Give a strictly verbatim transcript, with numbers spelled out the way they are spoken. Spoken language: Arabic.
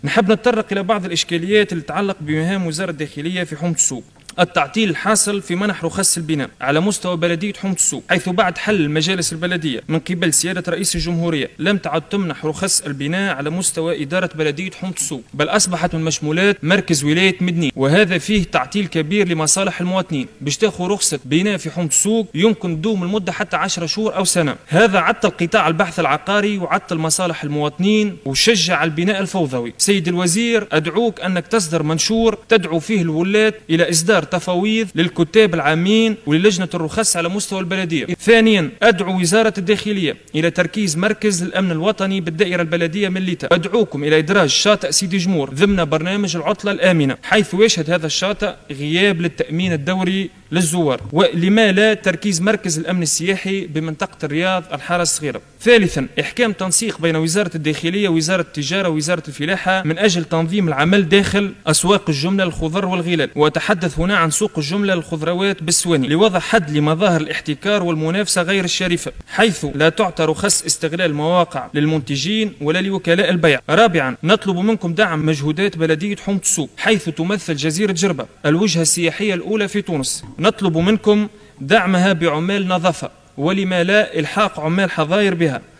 نحب نتطرق إلى بعض الإشكاليات اللي تتعلق بمهام وزارة الداخلية في حومة السوق. التعطيل الحاصل في منح رخص البناء على مستوى بلدية حومة السوق، حيث بعد حل المجالس البلدية من قبل سيادة رئيس الجمهورية لم تعد تمنح رخص البناء على مستوى إدارة بلدية حومة السوق، بل أصبحت من مشمولات مركز ولاية مدنين، وهذا فيه تعطيل كبير لمصالح المواطنين. باش تاخذ رخصة بناء في حومة السوق يمكن تدوم المدة حتى عشرة شهور أو سنة. هذا عطل قطاع البحث العقاري وعطل مصالح المواطنين وشجع البناء الفوضوي. سيد الوزير، أدعوك أنك تصدر منشور تدعو فيه الولاة إلى إصدار تفاويض للكتاب العامين وللجنة الرخص على مستوى البلدية. ثانيا، أدعو وزارة الداخلية إلى تركيز مركز الأمن الوطني بالدائرة البلدية من ليتا. أدعوكم إلى إدراج شاطئ سيدي جمور ضمن برنامج العطلة الآمنة، حيث يشهد هذا الشاطئ غياب للتأمين الدوري للزوار، ولما لا تركيز مركز الأمن السياحي بمنطقة الرياض الحارة الصغيرة. ثالثا، إحكام تنسيق بين وزارة الداخلية ووزارة التجارة ووزارة الفلاحة من أجل تنظيم العمل داخل أسواق الجملة للخضر والغلال، وأتحدث هنا عن سوق الجملة للخضروات بالسواني، لوضع حد لمظاهر الاحتكار والمنافسة غير الشريفة، حيث لا تعطى رخص استغلال المواقع للمنتجين ولا لوكلاء البيع. رابعا، نطلب منكم دعم مجهودات بلدية حومة السوق، حيث تمثل جزيرة جربة الوجهة السياحية الأولى في تونس. نطلب منكم دعمها بعمال نظافة، ولما لا إلحاق عمال حظاير بها،